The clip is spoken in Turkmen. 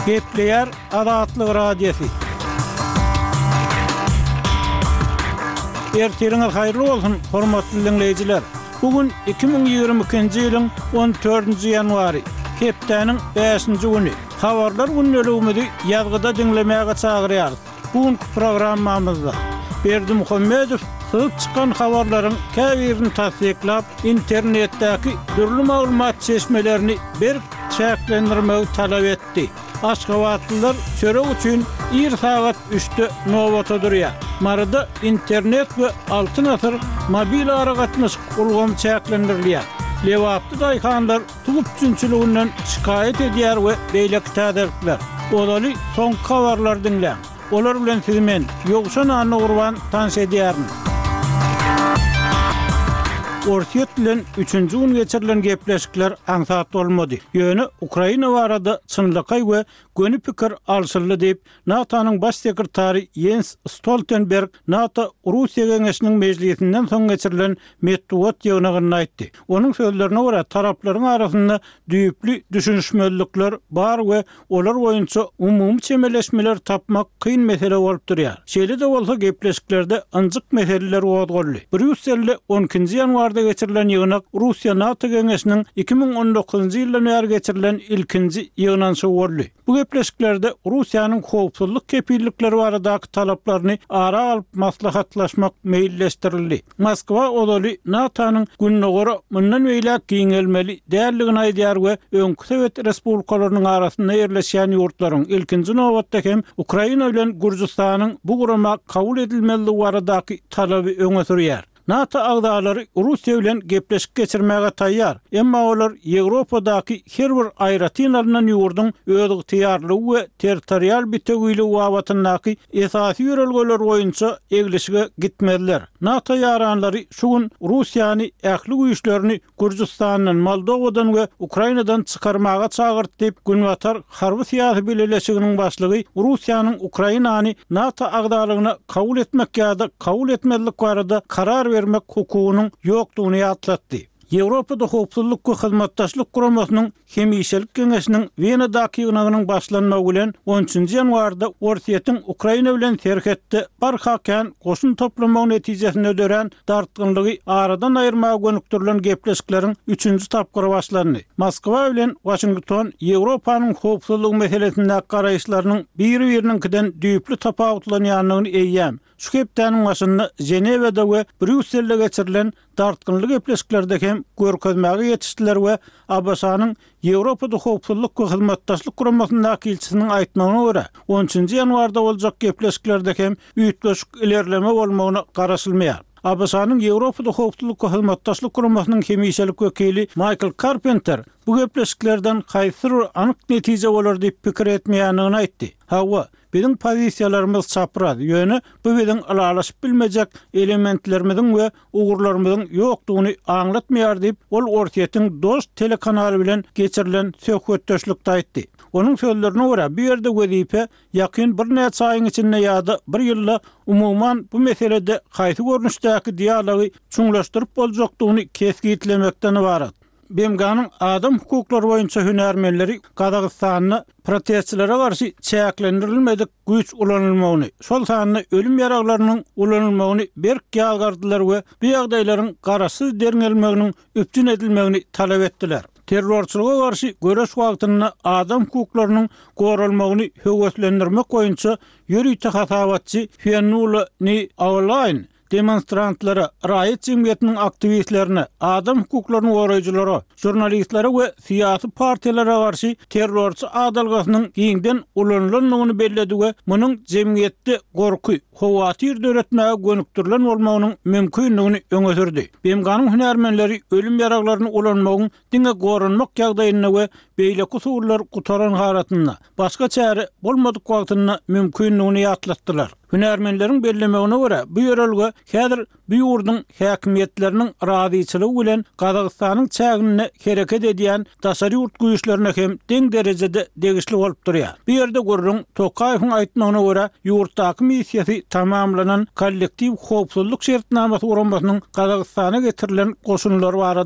Gepleyer Adatlyk radiosu. Erteriňiz haýyrly bolsun, hormatly dinleýijiler. Bugün 2022-nji ýylyň 14-nji ýanwary, hepdeniň 5-nji güni. Habarlar günnäligimizi ýazgyda dinlemäge çagyrýar. Bugün programmamyzda Berdi Muhammedow syp çykan habarlaryň käbirini tasdiklap, internetdäki türlü maglumat çeşmelerini bir çäklendirmegi talap etdi. Aşgabatlılar çörek üçün 1 saat 3'te nowata durýar. Marada internet we altyn asyr mobil aragatnaş ulgamy çäklendirilýär. Lewapdy daýhanlar tugupçunçylygynyň şikayet edýär we beýle täderler. Olary soňky habarlar dinleň. Olar bilen siz men ýogşan anny gurban tanış edýärin. Ortiýet bilen 3-nji gün geçirilen gepleşikler aňsat bolmady. Ýöne Ukraina barada çynlykay we göni pikir alşyly diýip NATO'nyň baş sekretary Jens Stoltenberg NATO Russiýa Geňeşiniň mejlisinden soň geçirilen medeniýet ýygnagyny aýtdy. Onuň sözlerine görä taraplaryň arasynda düýpli düşünşmezlikler bar we olar boýunça umumy çemeleşmeler tapmak kyn mesele bolup durýar. Şeýle de bolsa gepleşiklerde anjyk meseleler wagtgolly. Brüsselde 10-nji ýanwarda geçirilen ýygnak Russiýa NATO Geňeşiniň 2019-njy ýyldan bäri geçirilen ilkinji ýygnanyşy boldy. Bu gepleşiklerde Russiýanyň howpsuzlyk kepillikleri baradaky talaplaryny ara alyp maslahatlaşmak meýilleşdirildi. Moskwa olaly NATO'nyň gününe görä mundan beýle giňelmeli däldigini aýdýar we öňkü Sowet respublikalarynyň arasynda ýerleşýän ýurtlaryň ilkinji nowatda hem Ukraina bilen Gürjistanyň bu gurama kabul edilmeligi baradaky talaby öňe sürýär. NATO agdalary Russiýa bilen gepleşik geçirmäge taýýar. Emma olar Ýewropadaky her bir aýratyn alynan ýurduň öňe tiýarlygy we territorial bitegiligi wagtyndaky esasy ýörelgeler boýunça egleşige gitmediler. NATO ýaranlary şu gün Russiýany ähli güýçlerini Gürjistanyň, Moldowadan we Ukrainadan çykarmaga çagyrdy diýip günwatar harby syýasy birleşiginiň başlygy Russiýanyň Ukrainany NATO agdalaryna kabul etmek ýa-da kabul etmezlik barada karar vermek hukugynyň ýokdugyny ýatlatdy. Ýewropada howpsuzlyk we hyzmatdaşlyk guramasynyň Hemişelik Geňeşiniň Wienadaky ýygnagynyň başlanmagy bilen 13-nji ýanwarda Ortiýetiň Ukraina bilen serhetde barhakan goşun toplamagy netijesinde dören dartgynlygy aradan aýyrmagy gönükdirilen gepleşikleriň 3-nji tapgyry başlandy. Moskwa bilen Washington Ýewropanyň howpsuzlyk meselesinde garaýşlarynyň biri-biriniňkinden düýpli tapawutlanýanlygyny eýýär. Şu hepdeniň başynda Jenewada we Brüsselde geçirilen dartgynlyk gepleşiklerde hem görkezmäge ýetişdiler we ABŞ-nyň Ýewropada howpsuzlyk we hyzmatdaşlyk guramasyndaky ilçisiniň aýtmagyna görä 13-nji ýanwarda boljak gepleşiklerde hem üýtgeşik ilerleme bolmagyna garaşylmaýar. ABŞ-nyň Ýewropada howpsuzlyk we hyzmatdaşlyk guramasynyň hemişelik wekili Michael Carpenter bu gepleşiklerden haýsy anyk netije bolar diýip pikir etmeýändigini aýtdy. Hawa bizim pozisiýalarymyz çapraz, ýöne bu bizim alalaşyp bilmejek elementlerimiziň we ugurlarymyzyň ýokdugyny aňlatmaýar diýip ol Ortiýetiň Dost telekanaly bilen geçirilen söhbetdeşlikde aýtdy. Onuň sözlerine görä bu ýerde wezipe ýakyn bir näçe aýyň içinde ýa-da bir ýylda umumyň bu meselede haýsy görnüşdäki dialogy çuňlaşdyryp boljakdygyny kesgitlemekden ibaret. BMG'nın adam hukuklary boýunça hünärmenleri Gazagystanyň protestçilere garşy çäklendirilmedik güýç ulanylmagyny, şol sanyny ölüm ýaraglarynyň ulanylmagyny berk ýalgardylar we bu ýagdaýlaryň garaşsyz derňelmeginiň öpçün edilmegini talap etdiler. Terrorçylyga garşy göreş wagtynda adam hukuklarynyň goralmagyny höwetlendirmek boýunça ýürüýte hasabatçy Fenula ni Online demonstrantlara, raýat jemgyýetiniň aktivistlerine, adam hukuklaryny goraýjylara, jurnalistlara we syýasy partiýallara garşy terrorçy adalgasynyň giňden ulanylmagyny belledi we munyň jemgyýetde gorky, howatyr döretmäge gönükdirilen bolmagynyň mümkinligini öňe sürdi. BMG'nyň hünärmenleri ölüm ýaraglaryny ulanmagyň diňe goranmak ýagdaýyna we beýle kusurlar gutaran haratynda başga çäre bolmadyk wagtynda mümkinligini ýatlatdylar. Hünärmenleriň bellemegine görä bu ýörelge häzir bu ýurduň häkimiýetleriniň razyçylygy bilen Gazagystanyň çägine hereket edýän daşary ýurt güýçlerine hem deň derejede degişli bolup durýar. Bu ýerde görüň Tokaýewiň aýtmagyna görä ýurtdaky missiýasy tamamlanan kollektiv howpsuzlyk şertnamasy uramasynyň Gazagystana getirilen goşunlary barada